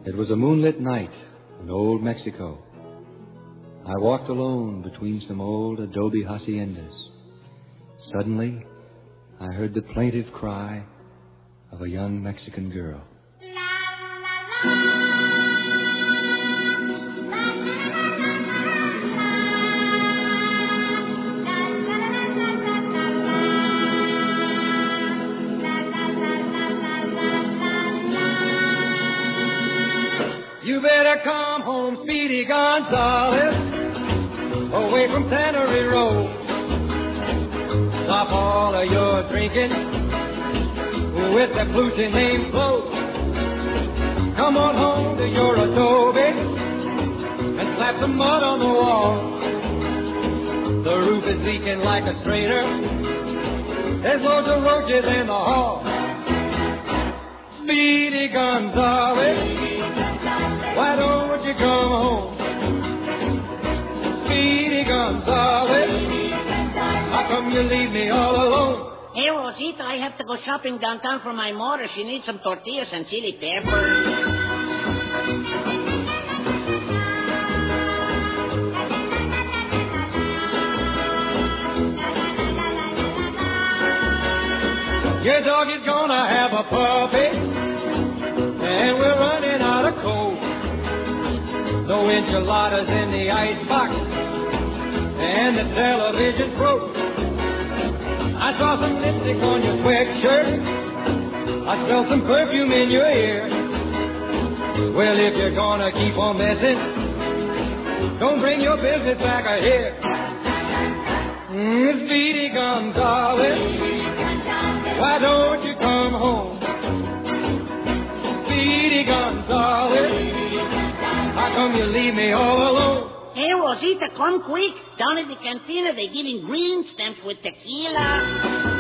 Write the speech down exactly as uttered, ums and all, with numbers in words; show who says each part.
Speaker 1: It was a moonlit night in old Mexico. I walked alone between some old adobe haciendas. Suddenly, I heard the plaintive cry of a young Mexican girl. You better come home, Speedy Gonzales, away from Tannery Road. Stop all of your drinking with that Plucy name float. Come on home to your adobe and slap some mud on the wall. The roof is leaking like a strainer. There's loads of roaches in the hall. Speedy Gonzales, why don't you come home? Speedy Gonzales, how come you leave me all alone?
Speaker 2: Hey, Rosita, I have to go shopping downtown for my mother. She needs some tortillas and chili peppers.
Speaker 1: Your dog is gonna have a puppy, and we're running out of coal. No enchiladas in the icebox, and the television broke. I saw some lipstick on your sweatshirt. I smell some perfume in your ear. Well, if you're gonna keep on messing, don't bring your business back here. Mm, Speedy Gonzales, why don't you come home? Speedy Gonzales, how come you leave me all alone?
Speaker 2: Hey, Rosita, come quick. Down at the cantina, they're giving green stamps with tequila.